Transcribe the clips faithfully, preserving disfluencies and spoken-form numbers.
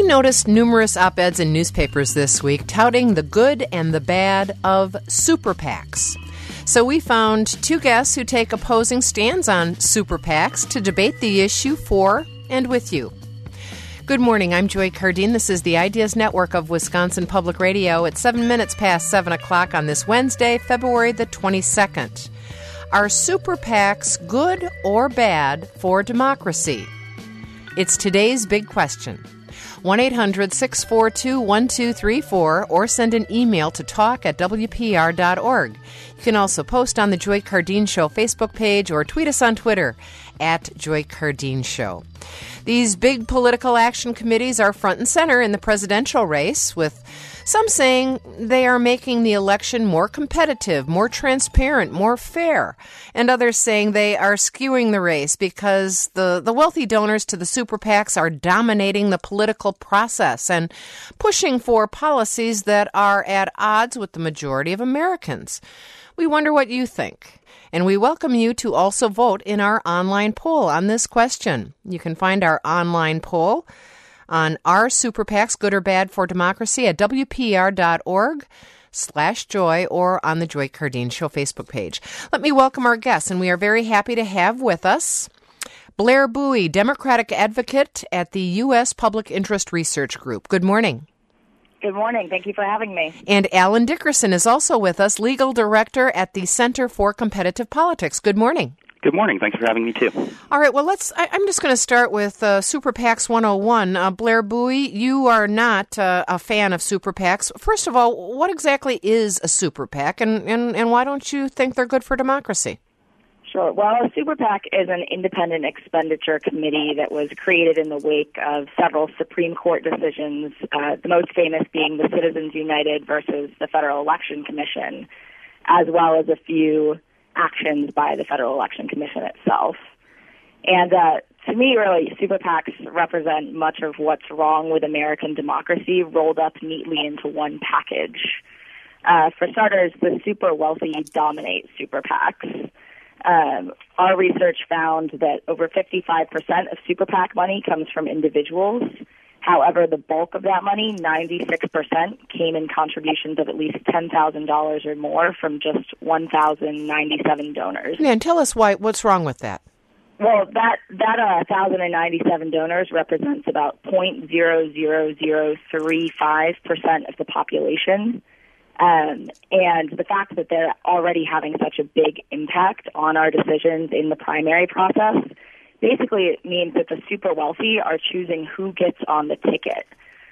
noticed numerous op-eds in newspapers this week touting the good and the bad of super PACs. So we found two guests who take opposing stands on super PACs to debate the issue for and with you. Good morning, I'm Joy Cardine. This is the Ideas Network of Wisconsin Public Radio. It's seven minutes past seven o'clock on this Wednesday, February the twenty-second. Are super PACs good or bad for democracy? It's today's big question. one eight hundred six four two one two three four or send an email to talk at w p r dot org. You can also post on the Joy Cardine Show Facebook page or tweet us on Twitter at Joy Cardine Show. These big political action committees are front and center in the presidential race, with some saying they are making the election more competitive, more transparent, more fair, and others saying they are skewing the race because the, the wealthy donors to the super PACs are dominating the political process and pushing for policies that are at odds with the majority of Americans. We wonder what you think, and we welcome you to also vote in our online poll on this question. You can find our online poll on Are Super PACs Good or Bad for Democracy at w p r dot org slash joy or on the Joy Cardine Show Facebook page. Let me welcome our guests, and we are very happy to have with us Blair Bowie, Democratic advocate at the U S Public Interest Research Group. Good morning. Good morning. Thank you for having me. And Alan Dickerson is also with us, legal director at the Center for Competitive Politics. Good morning. Good morning. Thanks for having me, too. All right. Well, let's. I, I'm just going to start with uh, Super PACs one oh one. Uh, Blair Bowie, you are not uh, a fan of Super PACs. First of all, what exactly is a Super PAC, and, and, and why don't you think they're good for democracy? Sure. Well, a Super PAC is an independent expenditure committee that was created in the wake of several Supreme Court decisions, uh, the most famous being the Citizens United versus the Federal Election Commission, as well as a few actions by the Federal Election Commission itself. And uh, to me, really, super PACs represent much of what's wrong with American democracy rolled up neatly into one package. Uh, for starters, the super wealthy dominate super PACs. Um, our research found that over fifty-five percent of super PAC money comes from individuals. However, the bulk of that money, ninety-six percent, came in contributions of at least ten thousand dollars or more from just one thousand ninety-seven donors. Yeah, and tell us why. What's wrong with that? Well, that that uh, one thousand ninety-seven donors represents about zero point zero zero zero three five percent of the population. Um, and the fact that they're already having such a big impact on our decisions in the primary process, basically it means that the super wealthy are choosing who gets on the ticket.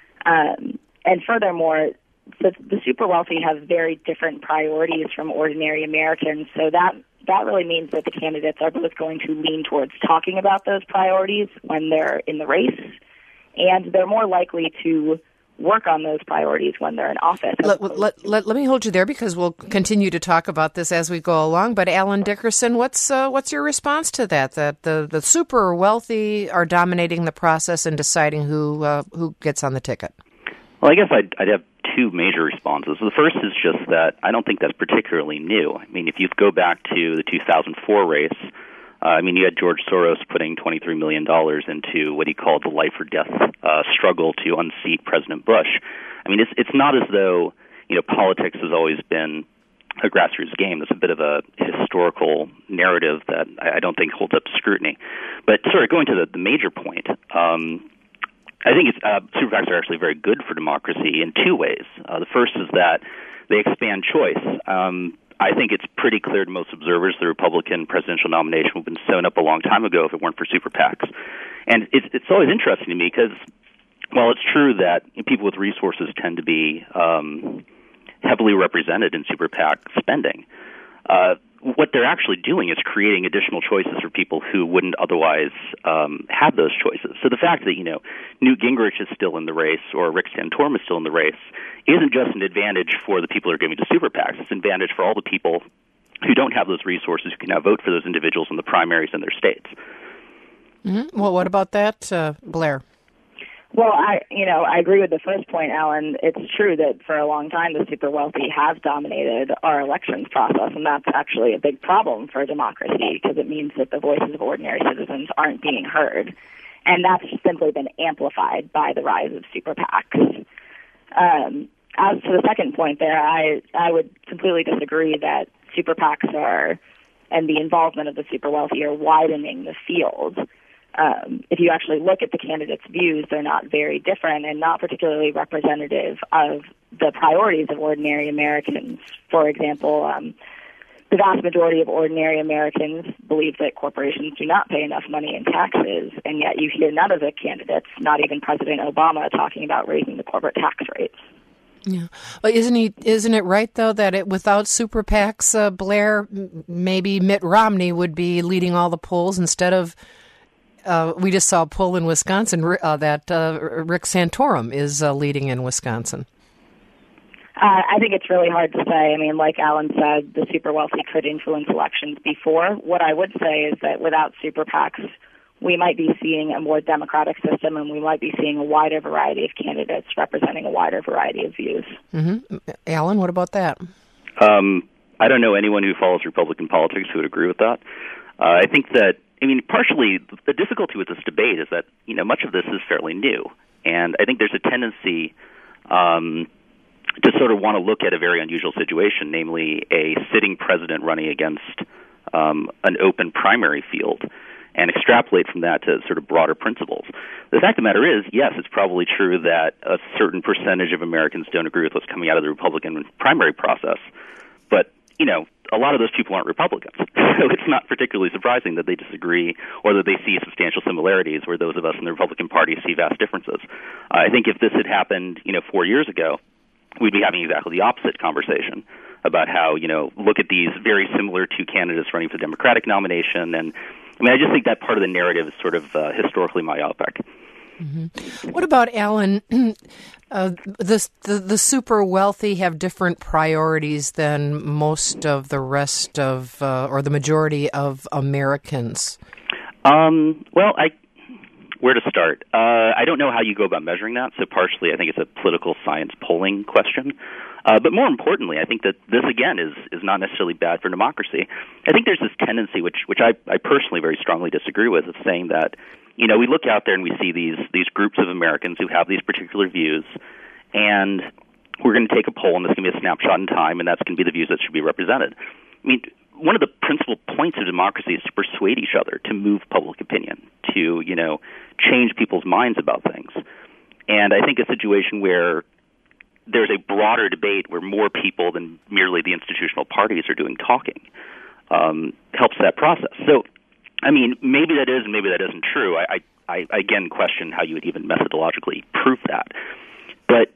Um, and furthermore, the, the super wealthy have very different priorities from ordinary Americans, so that that really means that the candidates are both going to lean towards talking about those priorities when they're in the race, and they're more likely to work on those priorities when they're in office. Let, let, let, let me hold you there because we'll continue to talk about this as we go along. But Alan Dickerson, what's uh, what's your response to that? That the, the super wealthy are dominating the process and deciding who uh, who gets on the ticket? Well, I guess I'd, I'd have two major responses. The first is just that I don't think that's particularly new. I mean, if you go back to the two thousand four race, Uh, I mean, you had George Soros putting twenty-three million dollars into what he called the life or death uh, struggle to unseat President Bush. I mean, it's it's not as though, you know, politics has always been a grassroots game. It's a bit of a historical narrative that I, I don't think holds up to scrutiny. But sort of going to the, the major point, um, I think it's, uh, super PACs are actually very good for democracy in two ways. Uh, the first is that they expand choice. Um, I think it's pretty clear to most observers the Republican presidential nomination would have been sewn up a long time ago if it weren't for super PACs. And it's, it's always interesting to me because, while it's true that people with resources tend to be um, heavily represented in super PAC spending, uh, what they're actually doing is creating additional choices for people who wouldn't otherwise um, have those choices. So the fact that, you know, Newt Gingrich is still in the race or Rick Santorum is still in the race isn't just an advantage for the people who are giving to super PACs. It's an advantage for all the people who don't have those resources who can now vote for those individuals in the primaries in their states. Mm-hmm. Well, what about that, uh, Blair? Well, I, you know, I agree with the first point, Alan. It's true that for a long time the super wealthy have dominated our elections process, and that's actually a big problem for democracy because it means that the voices of ordinary citizens aren't being heard. and that's simply been amplified by the rise of super PACs. Um, as to the second point there, I, I would completely disagree that super PACs are, and the involvement of the super wealthy are widening the field. Um, if you actually look at the candidates' views, they're not very different and not particularly representative of the priorities of ordinary Americans. For example, um, the vast majority of ordinary Americans believe that corporations do not pay enough money in taxes, and yet you hear none of the candidates, not even President Obama, talking about raising the corporate tax rates. Yeah, well, isn't he? Isn't it right though that it, without super PACs, uh, Blair, maybe Mitt Romney would be leading all the polls instead of. Uh, we just saw a poll in Wisconsin uh, that uh, Rick Santorum is uh, leading in Wisconsin. Uh, I think it's really hard to say. I mean, like Alan said, the super wealthy could influence elections before. What I would say is that without super PACs, we might be seeing a more democratic system, and we might be seeing a wider variety of candidates representing a wider variety of views. Mm-hmm. Alan, what about that? Um, I don't know anyone who follows Republican politics who would agree with that. Uh, I think that, I mean, partially the difficulty with this debate is that, you know, much of this is fairly new. And I think there's a tendency um, to sort of want to look at a very unusual situation, namely a sitting president running against um, an open primary field, and extrapolate from that to sort of broader principles. The fact of the matter is, yes, it's probably true that a certain percentage of Americans don't agree with what's coming out of the Republican primary process, but, you know, a lot of those people aren't Republicans. So it's not particularly surprising that they disagree or that they see substantial similarities where those of us in the Republican Party see vast differences. Uh, I think if this had happened, you know, four years ago, we'd be having exactly the opposite conversation about how, you know, look at these very similar two candidates running for the Democratic nomination. And, I mean, I just think that part of the narrative is sort of uh, historically myopic. Mm-hmm. What about, Alan, uh, the, the the super wealthy have different priorities than most of the rest of, uh, or the majority of Americans? Um, well, I where to start? Uh, I don't know how you go about measuring that, so partially I think it's a political science polling question. Uh, but more importantly, I think that this, again, is, is not necessarily bad for democracy. I think there's this tendency, which, which I, I personally very strongly disagree with, of saying that, you know, we look out there and we see these these groups of Americans who have these particular views, and we're going to take a poll, and this is going to be a snapshot in time, and that's going to be the views that should be represented. I mean, one of the principal points of democracy is to persuade each other, to move public opinion, to, you know, change people's minds about things. And I think a situation where there's a broader debate where more people than merely the institutional parties are doing talking um, helps that process. So, I mean, maybe that is and maybe that isn't true. I, I, I, again, question how you would even methodologically prove that. But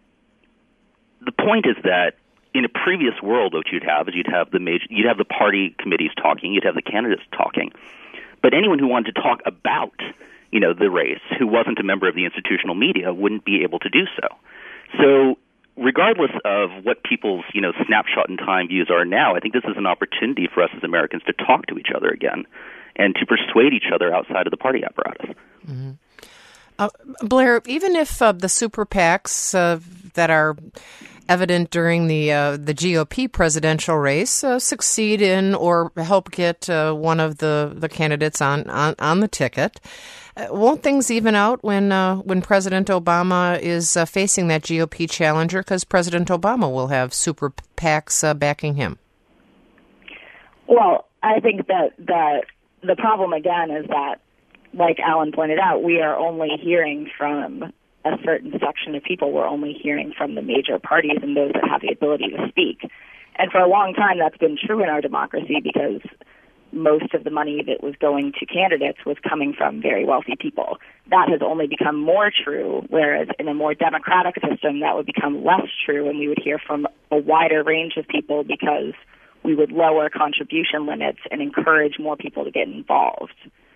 the point is that in a previous world, what you'd have is you'd have the major, you'd have the party committees talking, you'd have the candidates talking, but anyone who wanted to talk about, you know, the race, who wasn't a member of the institutional media, wouldn't be able to do so. So, regardless of what people's, you know, snapshot in time views are now, I think this is an opportunity for us as Americans to talk to each other again and to persuade each other outside of the party apparatus. Mm-hmm. Uh, Blair, even if uh, the super PACs uh, that are evident during the uh, the G O P presidential race uh, succeed in or help get uh, one of the, the candidates on, on, on the ticket, uh, won't things even out when uh, when President Obama is uh, facing that G O P challenger, because President Obama will have super PACs uh, backing him? Well, I think that the, the problem, again, is that, like Alan pointed out, we are only hearing from a certain section of people. We're only hearing from the major parties and those that have the ability to speak. And for a long time, that's been true in our democracy because most of the money that was going to candidates was coming from very wealthy people. That has only become more true, whereas in a more democratic system, that would become less true, and we would hear from a wider range of people because we would lower contribution limits and encourage more people to get involved.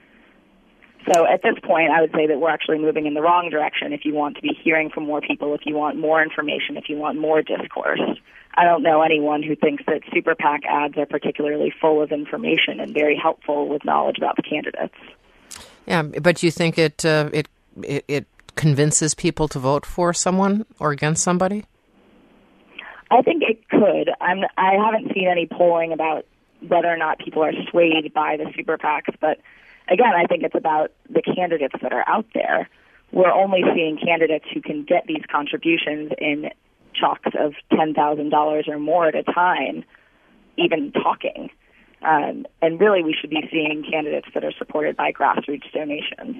So at this point, I would say that we're actually moving in the wrong direction if you want to be hearing from more people, if you want more information, if you want more discourse. I don't know anyone who thinks that super PAC ads are particularly full of information and very helpful with knowledge about the candidates. Yeah, but you think it uh, it, it it convinces people to vote for someone or against somebody? I think it could. I'm, I haven't seen any polling about whether or not people are swayed by the super PACs, but again, I think it's about the candidates that are out there. We're only seeing candidates who can get these contributions in chunks of ten thousand dollars or more at a time, even talking. Um, and really, we should be seeing candidates that are supported by grassroots donations.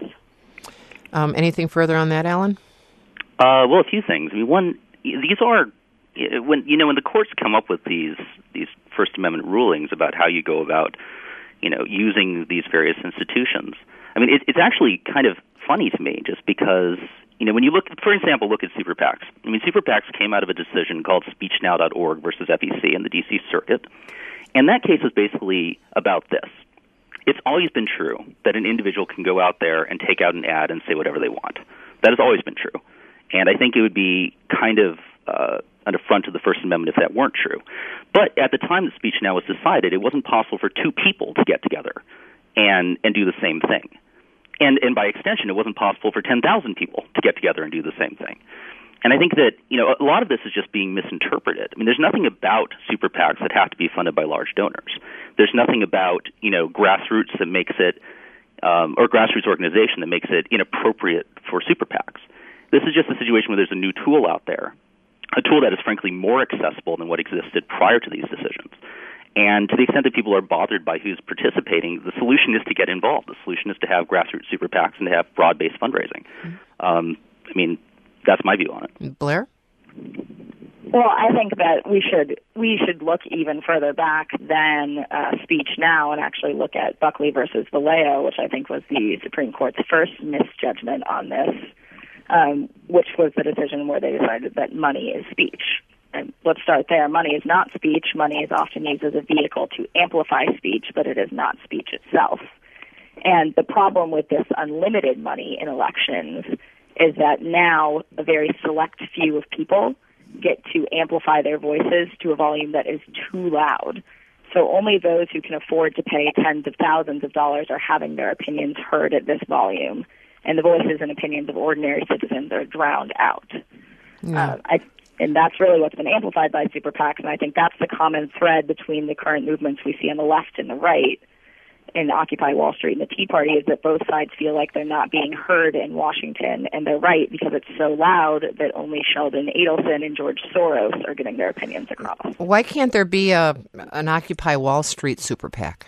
Um, anything further on that, Alan? Uh, well, a few things. I mean, one, these are when you know when the courts come up with these these First Amendment rulings about how you go about, you know, using these various institutions. I mean, it, it's actually kind of funny to me, just because, you know, when you look, for example, look at super PACs. I mean, super PACs came out of a decision called speech now dot org versus F E C in the D C Circuit. And that case is basically about this. It's always been true that an individual can go out there and take out an ad and say whatever they want. That has always been true. And I think it would be kind of uh, an affront to the First Amendment if that weren't true. But at the time that Speech Now was decided, it wasn't possible for two people to get together and, and do the same thing. And, and by extension, it wasn't possible for ten thousand people to get together and do the same thing. And I think that, you know, a lot of this is just being misinterpreted. I mean, there's nothing about super PACs that have to be funded by large donors. There's nothing about, you know, grassroots that makes it, um, or grassroots organization that makes it inappropriate for super PACs. This is just a situation where there's a new tool out there, a tool that is frankly more accessible than what existed prior to these decisions. And to the extent that people are bothered by who's participating, the solution is to get involved. The solution is to have grassroots super PACs and to have broad-based fundraising. Mm-hmm. Um, I mean, that's my view on it. Blair? Well, I think that we should we should look even further back than uh, Speech Now and actually look at Buckley versus Vallejo, which I think was the Supreme Court's first misjudgment on this, um, which was the decision where they decided that money is speech. And let's start there. Money is not speech. Money is often used as a vehicle to amplify speech, but it is not speech itself. And the problem with this unlimited money in elections is that now a very select few of people get to amplify their voices to a volume that is too loud. So only those who can afford to pay tens of thousands of dollars are having their opinions heard at this volume, and the voices and opinions of ordinary citizens are drowned out. Yeah. Uh, I, and that's really what's been amplified by super PACs, and I think that's the common thread between the current movements we see on the left and the right in Occupy Wall Street and the Tea Party, is that both sides feel like they're not being heard in Washington, and they're right because it's so loud that only Sheldon Adelson and George Soros are getting their opinions across. Why can't there be a an Occupy Wall Street super PAC?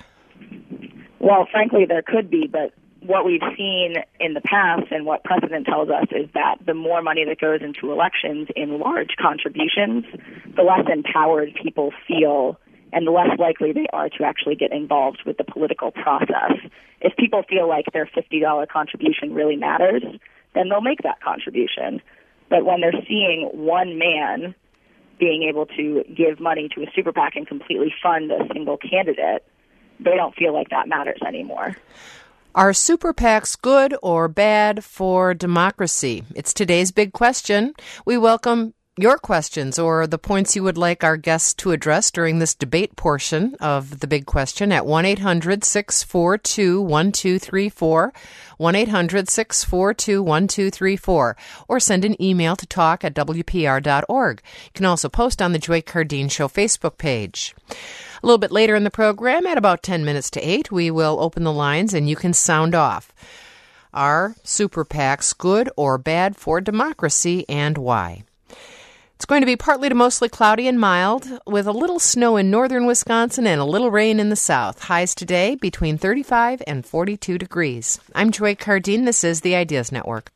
Well, frankly, there could be, but what we've seen in the past and what precedent tells us is that the more money that goes into elections in large contributions, the less empowered people feel and the less likely they are to actually get involved with the political process. If people feel like their fifty dollars contribution really matters, then they'll make that contribution. But when they're seeing one man being able to give money to a super PAC and completely fund a single candidate, they don't feel like that matters anymore. Are super PACs good or bad for democracy? It's today's big question. We welcome your questions or the points you would like our guests to address during this debate portion of the big question at one eight hundred six four two one two three four, one eight hundred six four two one two three four, or send an email to talk at W P R dot org. You can also post on the Joy Cardine Show Facebook page. A little bit later in the program, at about ten minutes to eight, we will open the lines and you can sound off. Are super PACs good or bad for democracy, and why? It's going to be partly to mostly cloudy and mild, with a little snow in northern Wisconsin and a little rain in the south. Highs today between thirty-five and forty-two degrees. I'm Joy Cardine. This is the Ideas Network.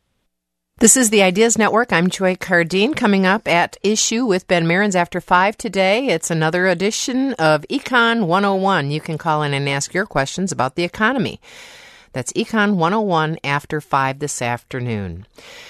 This is the Ideas Network. I'm Joy Cardine. Coming up at Issue with Ben Mehrens after five today, it's another edition of Econ one oh one. You can call in and ask your questions about the economy. That's Econ one oh one after five this afternoon.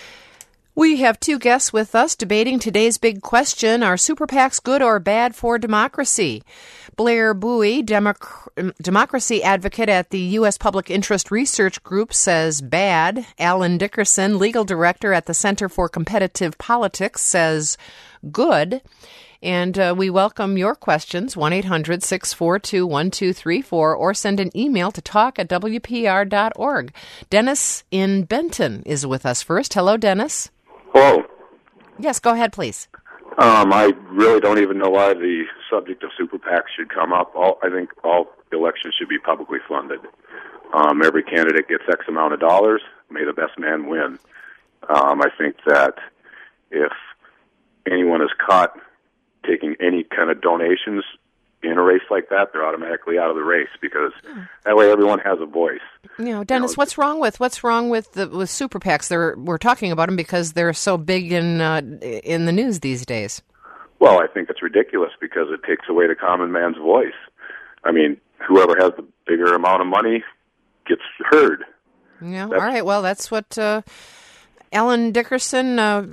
We have two guests with us debating today's big question: are super PACs good or bad for democracy? Blair Bowie, Democ- democracy advocate at the U S Public Interest Research Group, says bad. Alan Dickerson, legal director at the Center for Competitive Politics, says good. And uh, we welcome your questions, one eight hundred six four two one two three four, or send an email to talk at W P R dot org. Dennis in Benton is with us first. Hello, Dennis. Hello. Yes, go ahead, please. Um, I really don't even know why the subject of super PACs should come up. All, I think all elections should be publicly funded. Um, every candidate gets X amount of dollars. May the best man win. Um, I think that if anyone is caught taking any kind of donations in a race like that, they're automatically out of the race, because that way everyone has a voice. You know, Dennis, you know, what's wrong with what's wrong with the with super PACs? They're, we're talking about them because they're so big in uh, in the news these days. Well, I think it's ridiculous because it takes away the common man's voice. I mean, whoever has the bigger amount of money gets heard. Yeah. That's, all right. Well, that's what. Uh, Alan Dickerson, uh,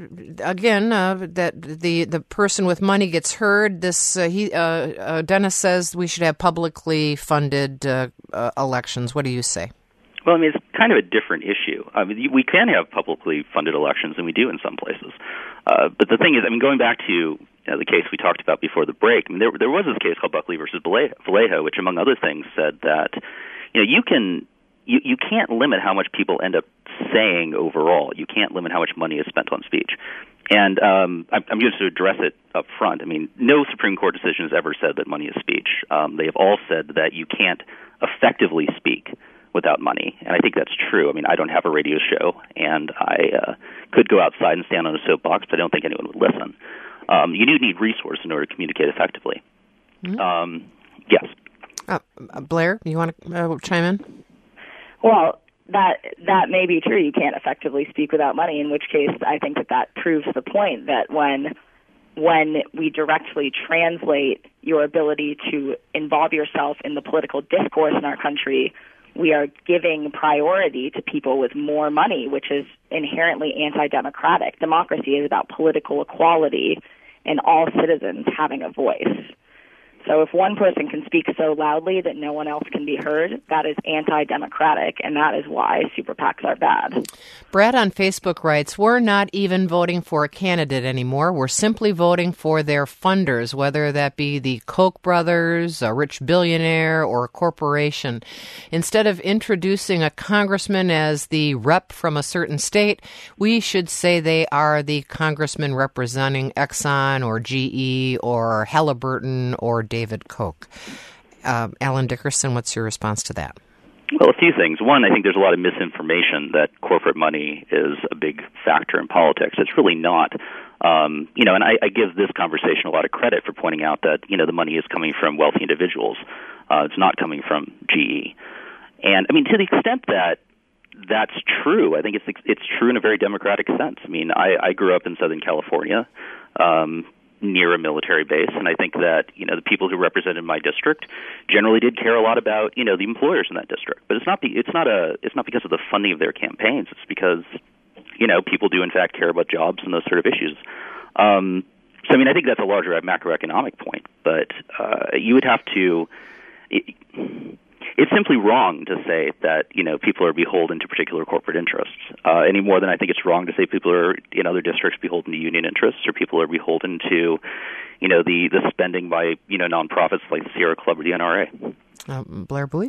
again, uh, that the, the person with money gets heard. This uh, he uh, uh, Dennis says we should have publicly funded uh, uh, elections. What do you say? Well, I mean, it's kind of a different issue. I mean, we can have publicly funded elections, and we do in some places. Uh, but the thing is, I mean, going back to you know, the case we talked about before the break, I mean, there there was this case called Buckley versus Vallejo, which, among other things, said that you know you can you you can't limit how much people end up saying overall. You can't limit how much money is spent on speech. And um, I'm, I'm just to address it up front. I mean, no Supreme Court decision has ever said that money is speech. Um, they have all said that you can't effectively speak without money, and I think that's true. I mean, I don't have a radio show, and I uh, could go outside and stand on a soapbox, but I don't think anyone would listen. Um, you do need resources in order to communicate effectively. Mm-hmm. Um, yes. Uh, Blair, you want to uh, chime in? Well, that that may be true. You can't effectively speak without money, in which case I think that that proves the point that when when we directly translate your ability to involve yourself in the political discourse in our country, we are giving priority to people with more money, which is inherently anti-democratic. Democracy is about political equality and all citizens having a voice. So if one person can speak so loudly that no one else can be heard, that is anti-democratic, and that is why super PACs are bad. Brad on Facebook writes, we're not even voting for a candidate anymore. We're simply voting for their funders, whether that be the Koch brothers, a rich billionaire, or a corporation. Instead of introducing a congressman as the rep from a certain state, we should say they are the congressman representing Exxon or G E or Halliburton or David Koch. Uh, Alan Dickerson, what's your response to that? Well, a few things. One, I think there's a lot of misinformation that corporate money is a big factor in politics. It's really not. Um, you know, and I, I give this conversation a lot of credit for pointing out that, you know, the money is coming from wealthy individuals. Uh, it's not coming from G E. And, I mean, to the extent that that's true, I think it's it's true in a very democratic sense. I mean, I, I grew up in Southern California, um, near a military base, and I think that, you know, the people who represented my district generally did care a lot about, you know, the employers in that district. But it's not the it's not a it's not because of the funding of their campaigns. It's because, you know, people do in fact care about jobs and those sort of issues. Um, so I mean, I think that's a larger macroeconomic point. But uh, you would have to. It, It's simply wrong to say that, you know, people are beholden to particular corporate interests, uh, any more than I think it's wrong to say people are in other districts beholden to union interests, or people are beholden to, you know, the, the spending by, you know, nonprofits like the Sierra Club or the N R A. Um, Blair Bowie?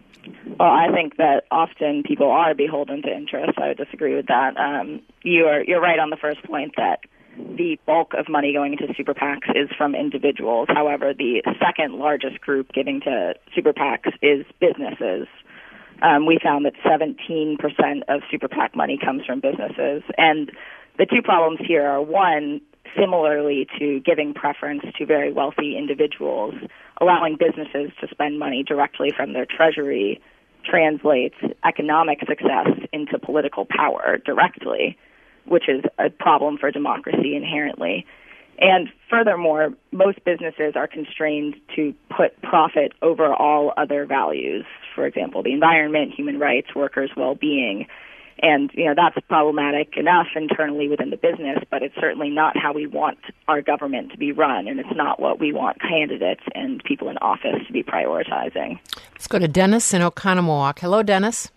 Well, I think that often people are beholden to interests. I would disagree with that. Um, you are you're right on the first point that the bulk of money going into super PACs is from individuals. However, the second largest group giving to super PACs is businesses. Um, we found that seventeen percent of super PAC money comes from businesses. And the two problems here are, one, similarly to giving preference to very wealthy individuals, allowing businesses to spend money directly from their treasury translates economic success into political power directly, which is a problem for democracy inherently. And furthermore, most businesses are constrained to put profit over all other values, for example, the environment, human rights, workers' well-being. And, you know, that's problematic enough internally within the business, but it's certainly not how we want our government to be run, and it's not what we want candidates and people in office to be prioritizing. Let's go to Dennis in Oconomowoc. Hello, Dennis.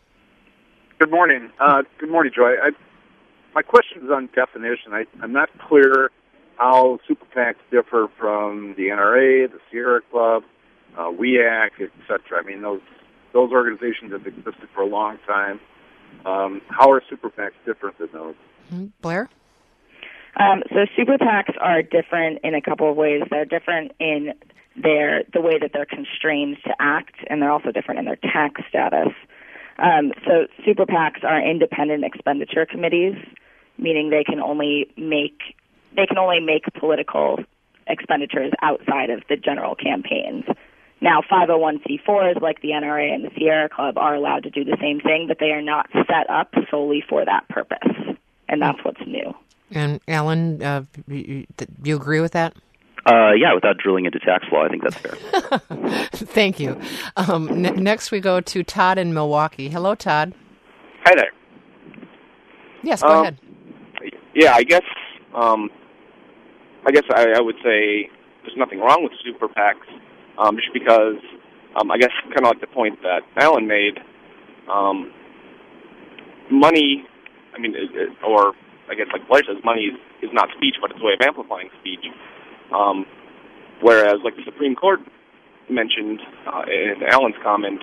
Good morning. Uh, good morning, Joy. I, my question is on definition. I, I'm not clear how super PACs differ from the N R A, the Sierra Club, uh, W E A C, et cetera. I mean, those those organizations have existed for a long time. Um, how are super PACs different than those? Mm-hmm. Blair? Um, so super PACs are different in a couple of ways. They're different in their the way that they're constrained to act, and they're also different in their tax status. Um, so super PACs are independent expenditure committees, meaning they can only make they can only make political expenditures outside of the general campaigns. Now, five oh one c fours like the N R A and the Sierra Club are allowed to do the same thing, but they are not set up solely for that purpose, and that's what's new. And Alan, uh, you, you agree with that? Uh, yeah, without drilling into tax law, I think that's fair. Thank you. Um, n- next, we go to Todd in Milwaukee. Hello, Todd. Hi there. Yes, go um, ahead. Yeah, I guess um, I guess I, I would say there's nothing wrong with super PACs, um, just because um, I guess kind of like the point that Alan made. Um, money, I mean, it, it, or I guess like Blair says, money is, is not speech, but it's a way of amplifying speech. Um, whereas, like the Supreme Court mentioned uh, in Alan's comment,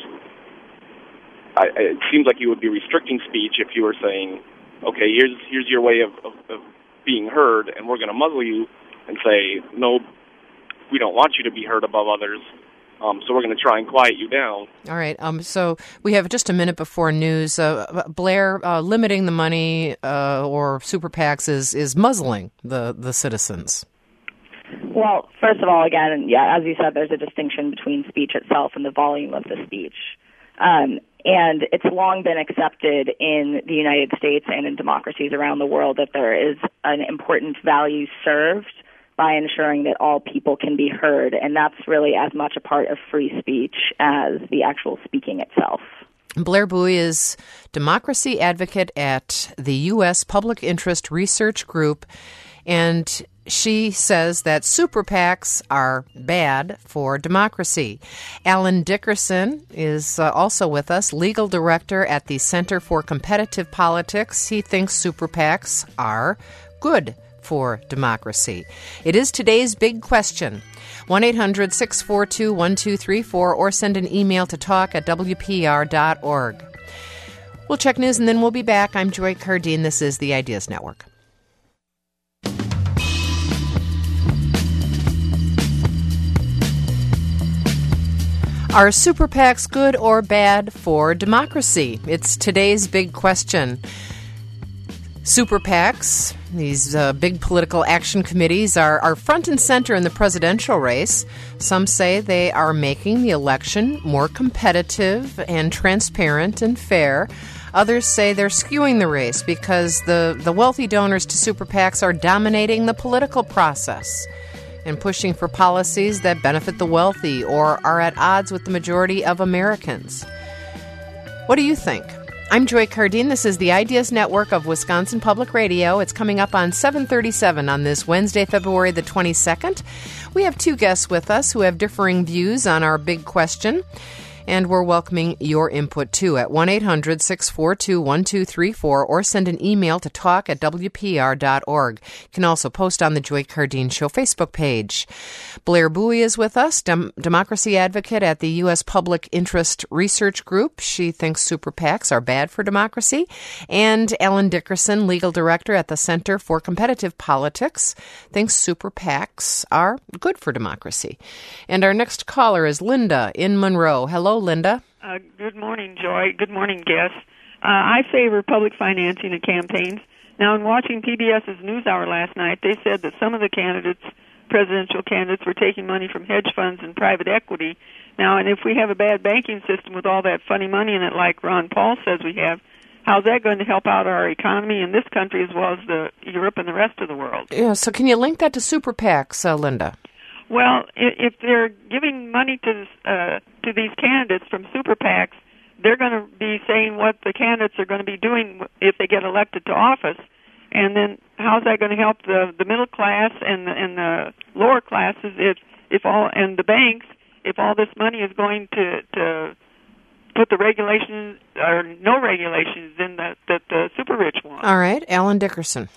I, it seems like you would be restricting speech if you were saying, okay, here's here's your way of, of, of being heard, and we're going to muzzle you and say, no, we don't want you to be heard above others, um, so we're going to try and quiet you down. All right. Um, so we have just a minute before news. Uh, Blair, uh, limiting the money uh, or super PACs is, is muzzling the, the citizens. Well, first of all, again, yeah, as you said, there's a distinction between speech itself and the volume of the speech. Um, and it's long been accepted in the United States and in democracies around the world that there is an important value served by ensuring that all people can be heard, and that's really as much a part of free speech as the actual speaking itself. Blair Bowie is democracy advocate at the U S Public Interest Research Group, and she says that super PACs are bad for democracy. Alan Dickerson is uh, also with us, legal director at the Center for Competitive Politics. He thinks super PACs are good for democracy. It is today's big question. one eight hundred six four two one two three four or send an email to talk at w p r dot org. We'll check news and then we'll be back. I'm Joy Cardine. This is the Ideas Network. Are super PACs good or bad for democracy? It's today's big question. Super PACs, these uh, big political action committees, are, are front and center in the presidential race. Some say they are making the election more competitive and transparent and fair. Others say they're skewing the race because the, the wealthy donors to super PACs are dominating the political process and pushing for policies that benefit the wealthy or are at odds with the majority of Americans. What do you think? I'm Joy Cardine. This is the Ideas Network of Wisconsin Public Radio. It's coming up on seven thirty-seven on this Wednesday, February the twenty-second. We have two guests with us who have differing views on our big question, and we're welcoming your input too at one eight hundred six four two one two three four or send an email to talk at w p r dot org. You can also post on the Joy Cardine Show Facebook page. Blair Bowie is with us, dem- democracy advocate at the U S Public Interest Research Group. She thinks super PACs are bad for democracy. And Alan Dickerson, legal director at the Center for Competitive Politics, thinks super PACs are good for democracy. And our next caller is Linda in Monroe. Hello, Linda. Uh, good morning, Joy. Good morning, guests. Uh, I favor public financing of campaigns. Now, in watching PBS's NewsHour last night, they said that some of the candidates, presidential candidates, were taking money from hedge funds and private equity. Now, and if we have a bad banking system with all that funny money in it, like Ron Paul says we have, how's that going to help out our economy in this country as well as the Europe and the rest of the world? Yeah, so can you link that to super PACs, uh, Linda? Well, if they're giving money to uh, to these candidates from super PACs, they're going to be saying what the candidates are going to be doing if they get elected to office. And then how's that going to help the the middle class and the, and the lower classes if if all and the banks if all this money is going to to put the regulations or no regulations in that that the super rich want? All right, Alan Dickerson.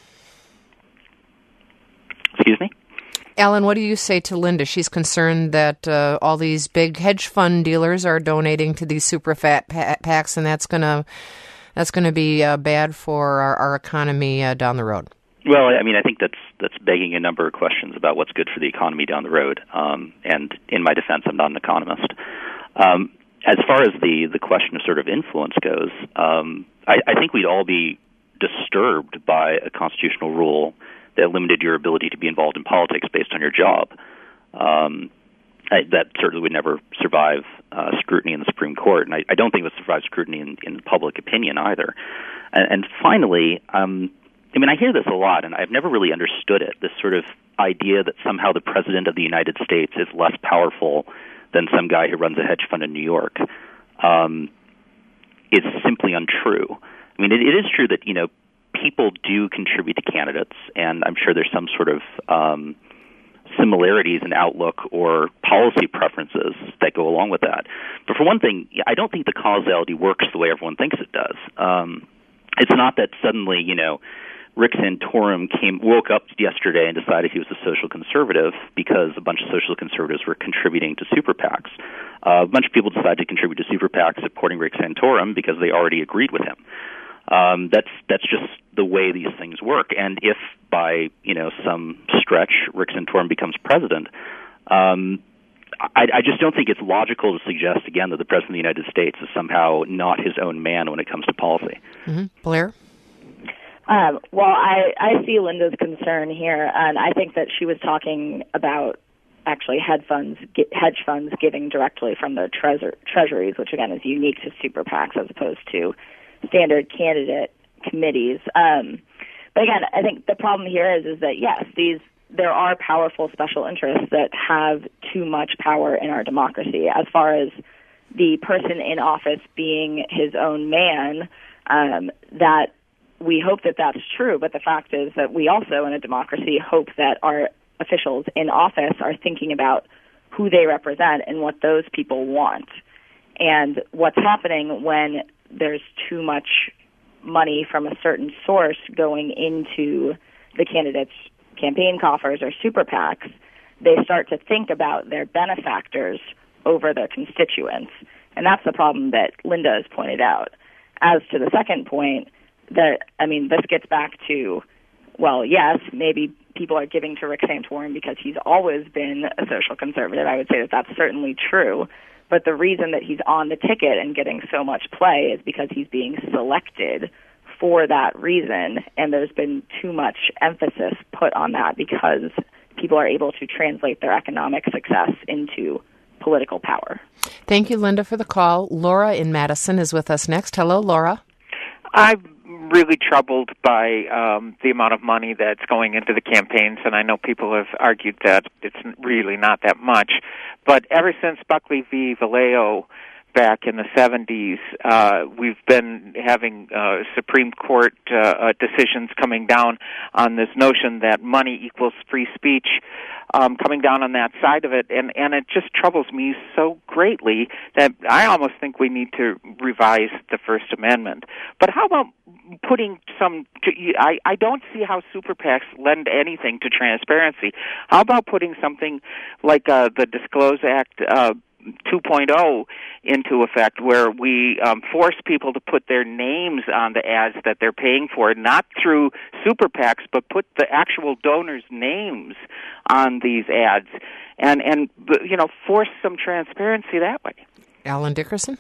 Excuse me? Alan, what do you say to Linda? She's concerned that uh, all these big hedge fund dealers are donating to these super fat PACs, and that's gonna that's gonna be uh, bad for our, our economy uh, down the road. Well, I mean, I think that's that's begging a number of questions about what's good for the economy down the road. Um, and in my defense, I'm not an economist. Um, as far as the, the question of sort of influence goes, um, I, I think we'd all be disturbed by a constitutional rule that limited your ability to be involved in politics based on your job. Um, I, that certainly would never survive uh, scrutiny in the Supreme Court, and I, I don't think it would survive scrutiny in, in public opinion either. And, and finally, um, I mean, I hear this a lot, and I've never really understood it, this sort of idea that somehow the President of the United States is less powerful than some guy who runs a hedge fund in New York. Um, is simply untrue. I mean, it, it is true that, you know, people do contribute to candidates, and I'm sure there's some sort of um, similarities in outlook or policy preferences that go along with that. But for one thing, I don't think the causality works the way everyone thinks it does. Um, it's not that suddenly, you know, Rick Santorum came, woke up yesterday and decided he was a social conservative because a bunch of social conservatives were contributing to super PACs. Uh, a bunch of people decided to contribute to super PACs supporting Rick Santorum because they already agreed with him. Um, that's that's just the way these things work. And if by you know some stretch Rick Santorum becomes president, um, I, I just don't think it's logical to suggest again that the president of the United States is somehow not his own man when it comes to policy. Mm-hmm. Blair? Um, well, I, I see Linda's concern here, and I think that she was talking about actually hedge funds hedge funds giving directly from the treasure, treasuries, which again is unique to super PACs as opposed to standard candidate committees. Um, but again, I think the problem here is is that yes, these there are powerful special interests that have too much power in our democracy. As far as the person in office being his own man, um, that we hope that that's true. But the fact is that we also, in a democracy, hope that our officials in office are thinking about who they represent and what those people want. And what's happening when there's too much money from a certain source going into the candidates' campaign coffers or super PACs, they start to think about their benefactors over their constituents. And that's the problem that Linda has pointed out. As to the second point, that, I mean, this gets back to, well, yes, maybe people are giving to Rick Santorum because he's always been a social conservative. I would say that that's certainly true. But the reason that he's on the ticket and getting so much play is because he's being selected for that reason, and there's been too much emphasis put on that because people are able to translate their economic success into political power. Thank you, Linda, for the call. Laura in Madison is with us next. Hello, Laura. I'm really troubled by um, the amount of money that's going into the campaigns, and I know people have argued that it's really not that much. But ever since Buckley v. Vallejo back in the seventies, uh, we've been having uh, Supreme Court uh, uh, decisions coming down on this notion that money equals free speech, um, coming down on that side of it, and, and it just troubles me so greatly that I almost think we need to revise the First Amendment. But how about putting some, I, I don't see how super PACs lend anything to transparency. How about putting something like uh, the Disclose Act uh, two point oh into effect, where we um, force people to put their names on the ads that they're paying for, not through super PACs, but put the actual donors' names on these ads, and, and you know, force some transparency that way. Alan Dickerson?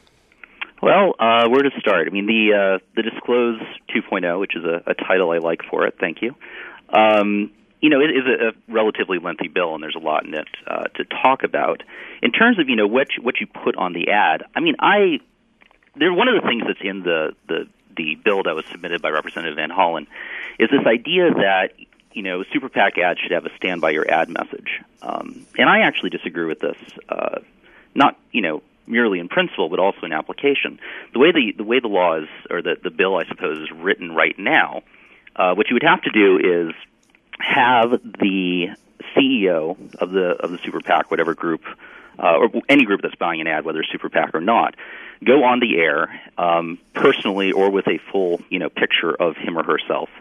Well, uh, where to start? I mean, the uh, the Disclose two point oh, which is a, a title I like for it, thank you, um, you know, it is a, a relatively lengthy bill, and there's a lot in it uh, to talk about. In terms of, you know, what you, what you put on the ad, I mean, I there one of the things that's in the, the, the bill that was submitted by Representative Van Hollen is this idea that, you know, super PAC ads should have a stand by your ad message. Um, and I actually disagree with this, uh, not, you know, merely in principle, but also in application. The way the, the way the law is, or the, the bill, I suppose, is written right now, uh, what you would have to do is have the C E O of the of the super PAC, whatever group, uh, or any group that's buying an ad, whether it's super PAC or not, go on the air um, personally or with a full, you know, picture of him or herself,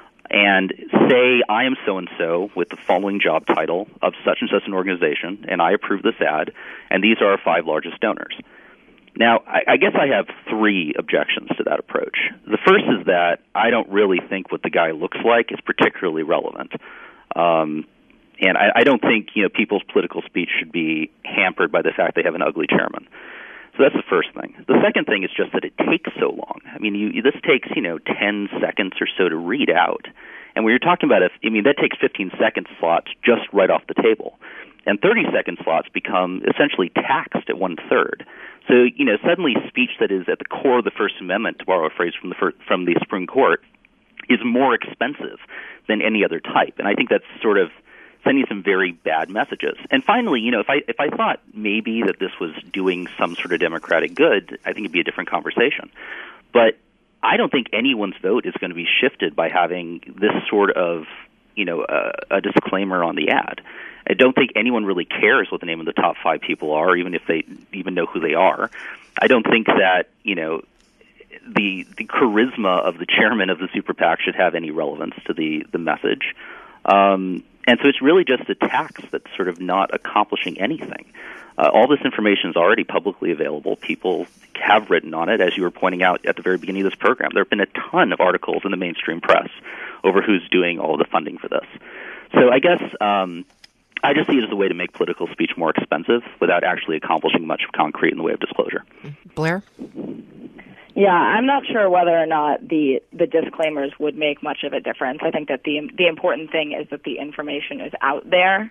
and say, I am so-and-so with the following job title of such and such an organization, and I approve this ad, and these are our five largest donors. Now, I, I guess I have three objections to that approach. The first is that I don't really think what the guy looks like is particularly relevant. Um, and I, I don't think, you know, people's political speech should be hampered by the fact they have an ugly chairman. So that's the first thing. The second thing is just that it takes so long. I mean, you, this takes, you know, ten seconds or so to read out. And when you're talking about, if, I mean, that takes fifteen second slots just right off the table. And thirty second slots become essentially taxed at one-third. So, you know, suddenly speech that is at the core of the First Amendment, to borrow a phrase from the first, from the Supreme Court, is more expensive than any other type. And I think that's sort of sending some very bad messages. And finally, you know, if I if I thought maybe that this was doing some sort of democratic good, I think it'd be a different conversation. But I don't think anyone's vote is going to be shifted by having this sort of, you know, uh, a disclaimer on the ad. I don't think anyone really cares what the name of the top five people are, even if they even know who they are. I don't think that, you know, the the charisma of the chairman of the super PAC should have any relevance to the, the message. Um, and so it's really just a tax that's sort of not accomplishing anything. Uh, all this information is already publicly available. People have written on it, as you were pointing out at the very beginning of this program. There have been a ton of articles in the mainstream press over who's doing all the funding for this. So I guess um, I just see it as a way to make political speech more expensive without actually accomplishing much of concrete in the way of disclosure. Blair? Yeah, I'm not sure whether or not the, the disclaimers would make much of a difference. I think that the the important thing is that the information is out there.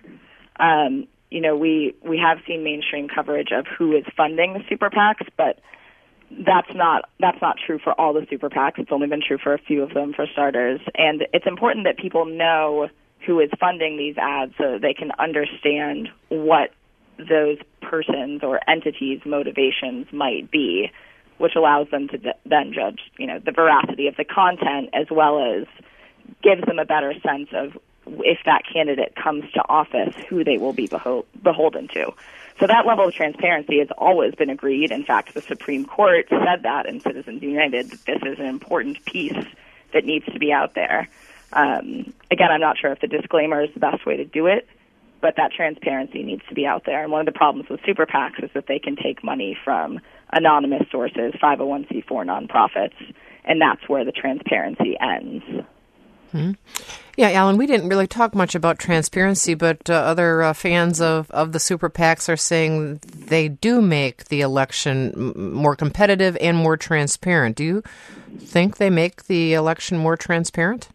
Um, you know, we, we have seen mainstream coverage of who is funding the super PACs, but that's not that's not true for all the super PACs. It's only been true for a few of them, for starters. And it's important that people know who is funding these ads so that they can understand what those persons or entities' motivations might be, which allows them to then judge, you know, the veracity of the content, as well as gives them a better sense of if that candidate comes to office, who they will be beho- beholden to. So that level of transparency has always been agreed. In fact, the Supreme Court said that in Citizens United, that this is an important piece that needs to be out there. Um, again, I'm not sure if the disclaimer is the best way to do it, but that transparency needs to be out there. And one of the problems with super PACs is that they can take money from anonymous sources, five oh one c four nonprofits, and that's where the transparency ends. Hmm. Yeah, Alan, we didn't really talk much about transparency, but uh, other uh, fans of, of the super PACs are saying they do make the election m- more competitive and more transparent. Do you think they make the election more transparent?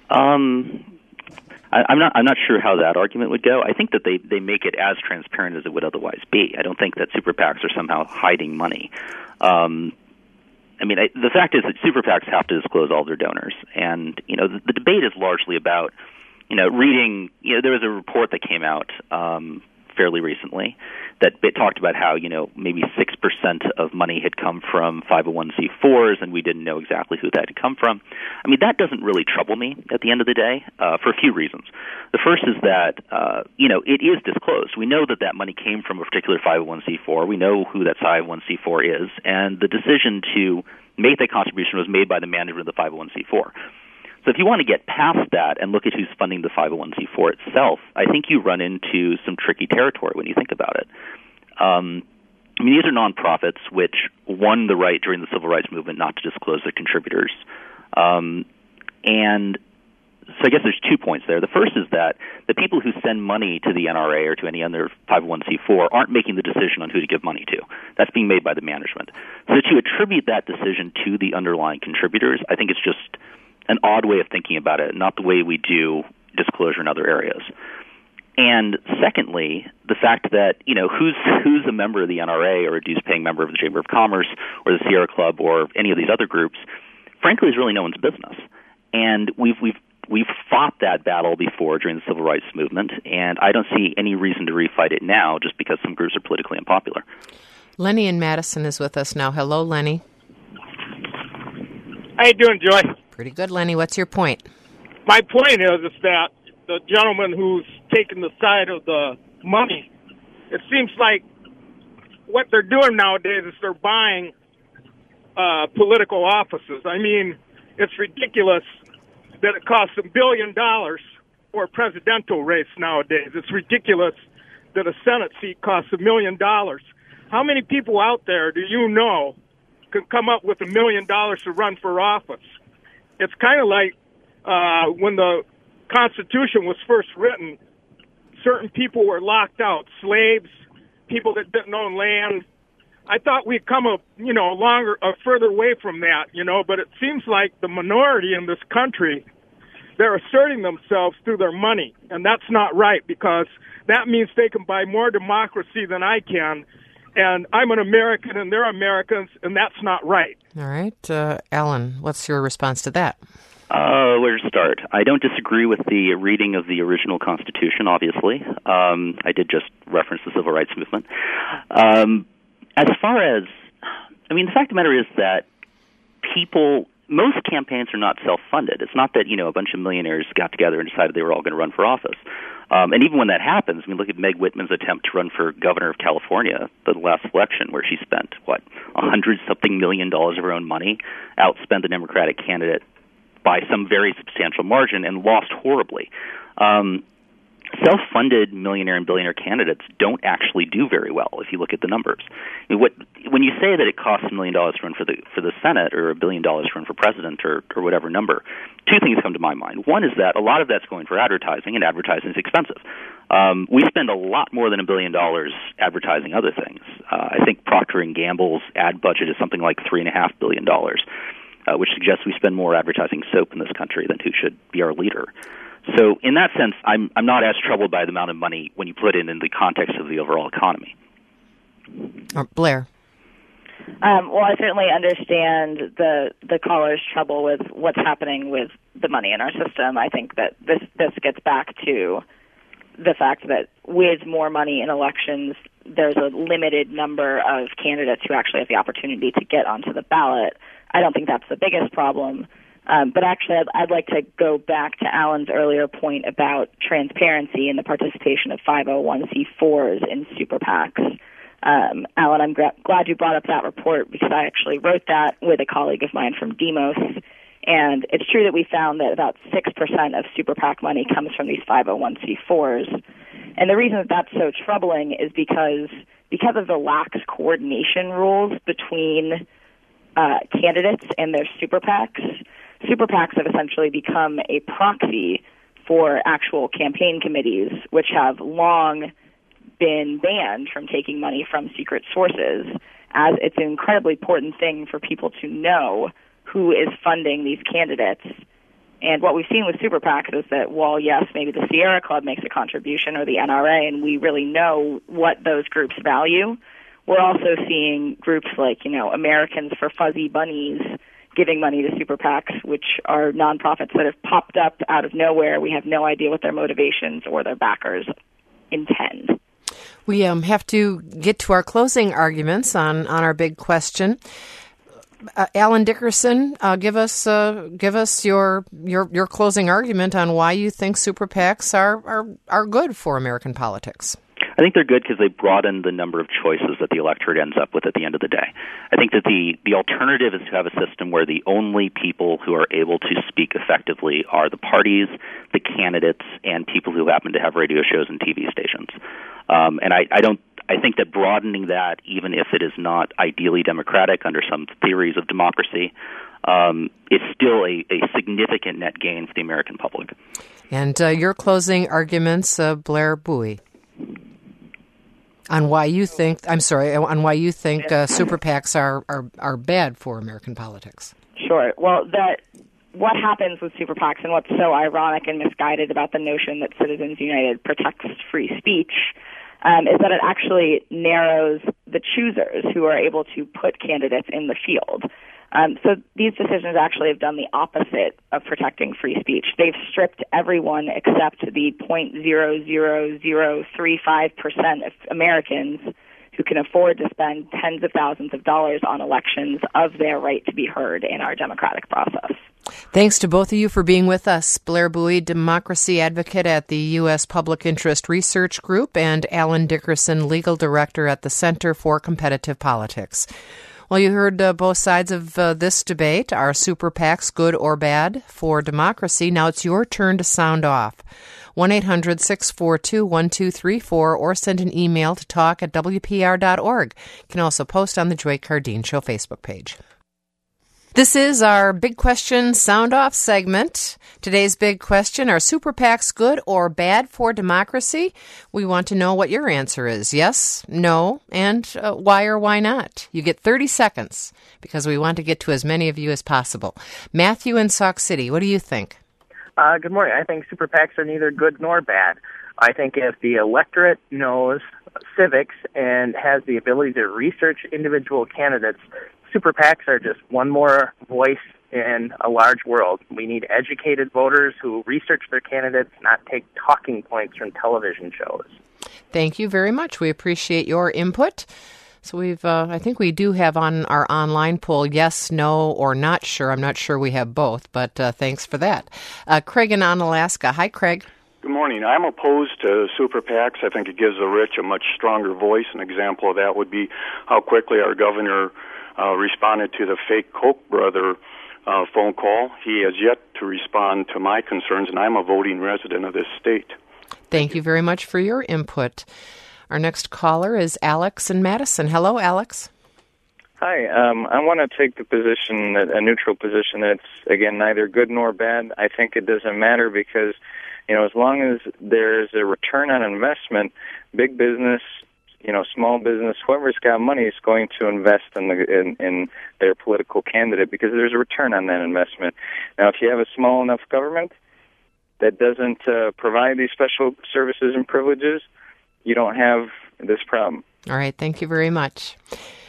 Um, I, I'm not. I'm not sure how that argument would go. I think that they, they make it as transparent as it would otherwise be. I don't think that super PACs are somehow hiding money. Um, I mean, I, the fact is that super PACs have to disclose all their donors, and you know the, the debate is largely about, you know, reading. You know, there was a report that came out um, fairly recently that it talked about how, you know, maybe six percent of money had come from five oh one c fours, and we didn't know exactly who that had come from. I mean, that doesn't really trouble me at the end of the day uh, for a few reasons. The first is that, uh, you know, it is disclosed. We know that that money came from a particular five oh one c four. We know who that five oh one c four is, and the decision to make that contribution was made by the manager of the five oh one c four. So if you want to get past that and look at who's funding the five oh one c four itself, I think you run into some tricky territory when you think about it. Um, I mean, these are nonprofits which won the right during the civil rights movement not to disclose their contributors. Um, and so I guess there's two points there. The first is that the people who send money to the N R A or to any other five oh one c four aren't making the decision on who to give money to. That's being made by the management. So to attribute that decision to the underlying contributors, I think it's just an odd way of thinking about it, not the way we do disclosure in other areas. And secondly, the fact that, you know, who's who's a member of the N R A or a dues-paying member of the Chamber of Commerce or the Sierra Club or any of these other groups, frankly, is really no one's business. And we've we've we've fought that battle before during the civil rights movement, and I don't see any reason to refight it now just because some groups are politically unpopular. Lenny in Madison is with us now. Hello, Lenny. How you doing, Joy? Pretty good, Lenny. What's your point? My point is, is that the gentleman who's taking the side of the money, it seems like what they're doing nowadays is they're buying uh, political offices. I mean, it's ridiculous that it costs a billion dollars for a presidential race nowadays. It's ridiculous that a Senate seat costs a million dollars. how many people out there do you know can come up with a million dollars to run for office? It's kind of like uh, when the Constitution was first written, certain people were locked out, slaves, people that didn't own land. I thought we'd come a you know longer, a further way from that, you know. But it seems like the minority in this country, they're asserting themselves through their money, and that's not right, because that means they can buy more democracy than I can. And I'm an American, and they're Americans, and that's not right. All right, uh, Alan, what's your response to that? Uh, where to start? I don't disagree with the reading of the original Constitution, obviously. Um, I did just reference the Civil Rights Movement. Um, as far as, I mean, the fact of the matter is that people, most campaigns are not self-funded. It's not that, you know, a bunch of millionaires got together and decided they were all going to run for office. Um, and even when that happens, I mean, look at Meg Whitman's attempt to run for governor of California, the last election, where she spent, what, a hundred-something million dollars of her own money, outspent the Democratic candidate by some very substantial margin, and lost horribly. Um, self-funded millionaire and billionaire candidates don't actually do very well if you look at the numbers. I mean, what, when you say that it costs a million dollars to run for the for the Senate, or a billion dollars to run for president, or, or whatever number, two things come to my mind. One is that a lot of that's going for advertising, and advertising is expensive. Um, we spend a lot more than a billion dollars advertising other things. Uh, I think Procter and Gamble's ad budget is something like three and a half billion dollars, uh, which suggests we spend more advertising soap in this country than who should be our leader. So in that sense, I'm I'm not as troubled by the amount of money when you put it in the context of the overall economy. Uh, Blair. Um, well, I certainly understand the the caller's trouble with what's happening with the money in our system. I think that this this gets back to the fact that with more money in elections, there's a limited number of candidates who actually have the opportunity to get onto the ballot. I don't think that's the biggest problem. Um, but actually, I'd, I'd like to go back to Alan's earlier point about transparency and the participation of five oh one c fours in super PACs. Um, Alan, I'm gra- glad you brought up that report, because I actually wrote that with a colleague of mine from Demos. And it's true that we found that about six percent of super PAC money comes from these five oh one c fours. And the reason that that's so troubling is because because of the lax coordination rules between uh, candidates and their super PACs. Super PACs have essentially become a proxy for actual campaign committees, which have long been banned from taking money from secret sources, as it's an incredibly important thing for people to know who is funding these candidates. And what we've seen with super PACs is that while, yes, maybe the Sierra Club makes a contribution, or the N R A, and we really know what those groups value, we're also seeing groups like, you know, Americans for Fuzzy Bunnies giving money to super PACs, which are nonprofits that have popped up out of nowhere. We have no idea what their motivations or their backers intend. We um, have to get to our closing arguments on, on our big question. Uh, Alan Dickerson, uh, give us uh, give us your, your your closing argument on why you think super PACs are, are, are good for American politics. I think they're good because they broaden the number of choices that the electorate ends up with at the end of the day. I think that the, the alternative is to have a system where the only people who are able to speak effectively are the parties, the candidates, and people who happen to have radio shows and T V stations. Um, and I, I don't. I think that broadening that, even if it is not ideally democratic under some theories of democracy, um, is still a, a significant net gain for the American public. And uh, your closing arguments, uh, Blair Bowie. On why you think, I'm sorry, on why you think uh, super PACs are, are, are bad for American politics. Sure. Well, that what happens with super PACs, and what's so ironic and misguided about the notion that Citizens United protects free speech, um, is that it actually narrows the choosers who are able to put candidates in the field. Um, so these decisions actually have done the opposite of protecting free speech. They've stripped everyone except the zero point zero zero zero three five percent of Americans who can afford to spend tens of thousands of dollars on elections of their right to be heard in our democratic process. Thanks to both of you for being with us. Blair Bowie, democracy advocate at the U S Public Interest Research Group, and Alan Dickerson, legal director at the Center for Competitive Politics. Well, you heard uh, both sides of uh, this debate. Are super PACs good or bad for democracy? Now it's your turn to sound off. one eight hundred six four two one two three four or send an email to talk at W P R dot org. You can also post on the Joy Cardine Show Facebook page. This is our Big Question Sound Off segment. Today's big question, are super PACs good or bad for democracy? We want to know what your answer is. Yes, no, and uh, why or why not? You get thirty seconds because we want to get to as many of you as possible. Matthew in Sauk City, what do you think? Uh, good morning. I think super PACs are neither good nor bad. I think if the electorate knows civics and has the ability to research individual candidates, super PACs are just one more voice in a large world. We need educated voters who research their candidates, not take talking points from television shows. Thank you very much. We appreciate your input. So we've, uh, I think we do have on our online poll, yes, no, or not sure. I'm not sure we have both, but uh, thanks for that. Uh, Craig in Onalaska. Hi, Craig. Good morning. I'm opposed to super PACs. I think it gives the rich a much stronger voice. An example of that would be how quickly our governor uh, responded to the fake Koch brother uh, phone call. He has yet to respond to my concerns, and I'm a voting resident of this state. Thank you very much for your input. Our next caller is Alex in Madison. Hello, Alex. Hi. Um, I want to take the position, that a neutral position that's, again, neither good nor bad. I think it doesn't matter because, you know, as long as there's a return on investment, big business, you know, small business, whoever's got money is going to invest in, the, in, in their political candidate because there's a return on that investment. Now, if you have a small enough government that doesn't uh, provide these special services and privileges, you don't have this problem. All right. Thank you very much.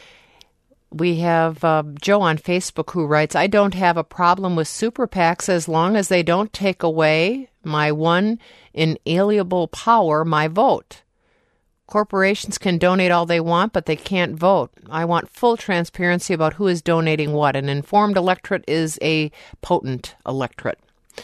We have uh, Joe on Facebook who writes, I don't have a problem with super PACs as long as they don't take away my one inalienable power, my vote. Corporations can donate all they want, but they can't vote. I want full transparency about who is donating what. An informed electorate is a potent electorate.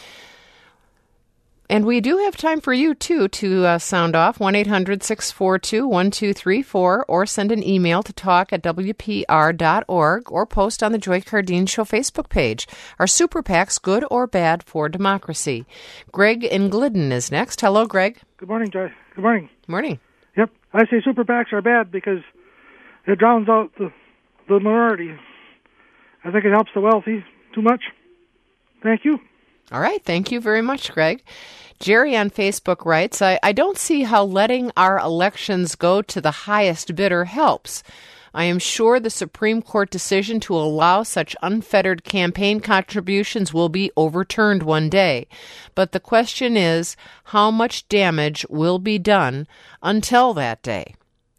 And we do have time for you, too, to uh, sound off. one eight hundred six four two one two three four or send an email to talk at W P R dot org or post on the Joy Cardine Show Facebook page. Are super PACs good or bad for democracy? Greg in Glidden is next. Hello, Greg. Good morning, Joy. Good morning. Morning. Yep. I say super PACs are bad because it drowns out the, the minority. I think it helps the wealthy too much. Thank you. All right. Thank you very much, Greg. Jerry on Facebook writes, I, I don't see how letting our elections go to the highest bidder helps. I am sure the Supreme Court decision to allow such unfettered campaign contributions will be overturned one day. But the question is, how much damage will be done until that day?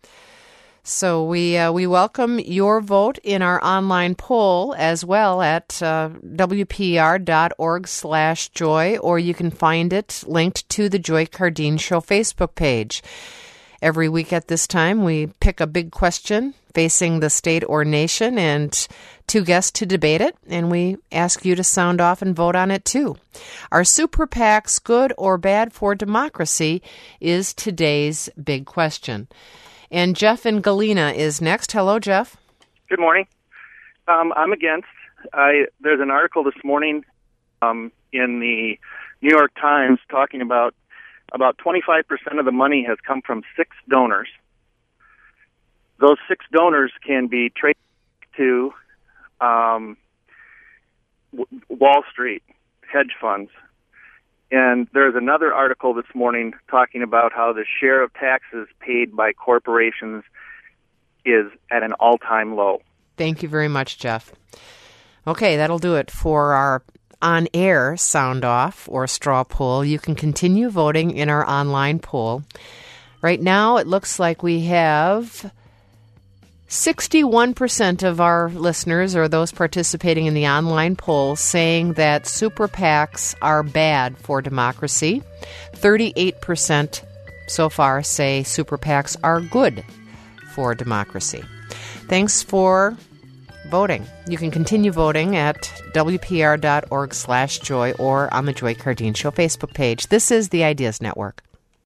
So we uh, we welcome your vote in our online poll as well at uh, W P R dot org slash joy, or you can find it linked to the Joy Cardine Show Facebook page. Every week at this time, we pick a big question facing the state or nation and two guests to debate it, and we ask you to sound off and vote on it too. Are super PACs good or bad for democracy is today's big question. And Jeff in Galena is next. Hello, Jeff. Good morning. Um, I'm against. I, there's an article this morning um, in the New York Times talking about about twenty-five percent of the money has come from six donors. Those six donors can be traced to um, w- Wall Street, hedge funds. And there's another article this morning talking about how the share of taxes paid by corporations is at an all-time low. Thank you very much, Jeff. Okay, that'll do it for our on-air sound off or straw poll. You can continue voting in our online poll. Right now, it looks like we have sixty-one percent of our listeners or those participating in the online poll saying that super PACs are bad for democracy. thirty-eight percent so far say super PACs are good for democracy. Thanks for voting. You can continue voting at W P R dot org slash joy or on the Joy Cardine Show Facebook page. This is the Ideas Network.